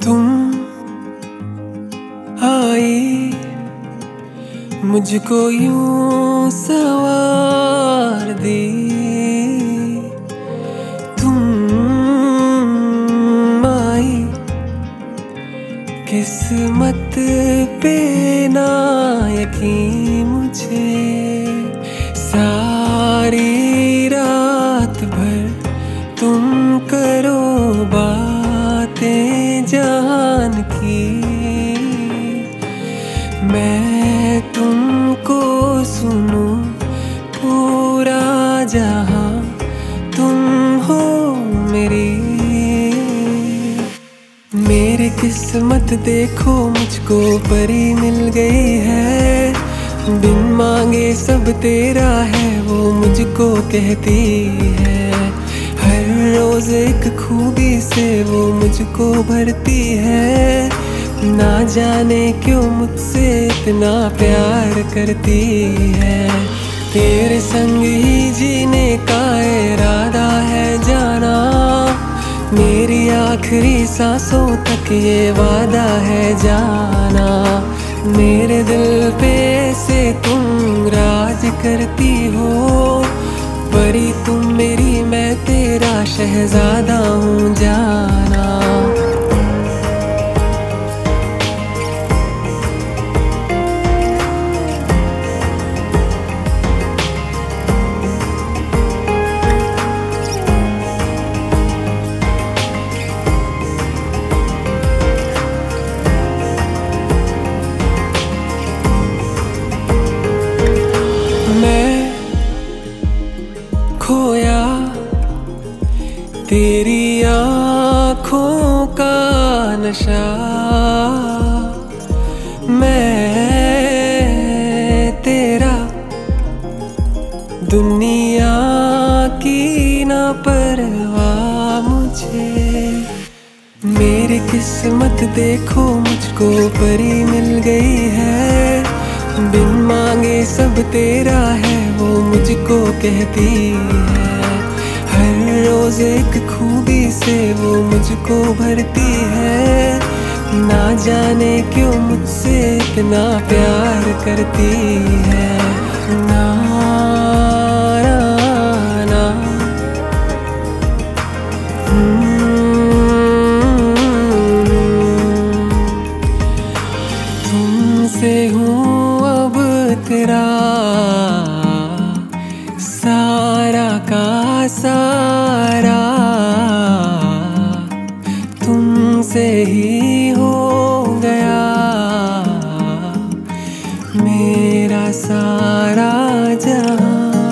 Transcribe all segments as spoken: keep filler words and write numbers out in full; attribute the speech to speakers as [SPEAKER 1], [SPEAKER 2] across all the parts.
[SPEAKER 1] तुम आई मुझको यूं सवार दी, तुम आई किस्मत पे ना यकीन मुझे। सारी रात भर तुम करो बातें जान की, मैं तुमको सुनूं पूरा जहां तुम हो मेरी। मेरी किस्मत देखो मुझको परी मिल गई है, बिन मांगे सब तेरा है वो मुझको कहती है। हर रोज एक खूबी से वो मुझको भरती है, ना जाने क्यों मुझसे इतना प्यार करती है। तेरे संग ही जीने का इरादा है जाना, मेरी आखिरी सांसों तक ये वादा है जाना। मेरे दिल पे से तुम राज करती हो, परी तुम मेरी मैं तेरा शहजादा हूँ जाना। खोया तेरी आँखों का नशा, मैं तेरा दुनिया की ना परवाह मुझे। मेरी किस्मत देखो मुझको परी मिल गई है, बिन मांगे सब तेरा है वो मुझको कहती है। हर रोज एक खूबी से वो मुझको भरती है, ना जाने क्यों मुझसे इतना प्यार करती है। ना ना ना तुमसे हूँ अब तेरा सारा का सारा, तुमसे ही हो गया मेरा सारा जहां।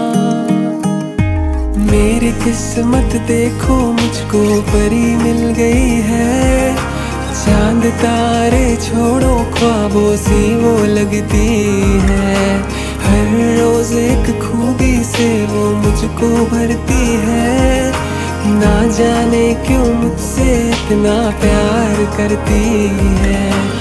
[SPEAKER 1] मेरी किस्मत देखो मुझको परी मिल गई है, चांद तारे छोड़ो ख्वाबों सी वो लगती है। हर रोज एक खूबी से वो मुझको भरती है, ना जाने क्यों मुझसे इतना प्यार करती है।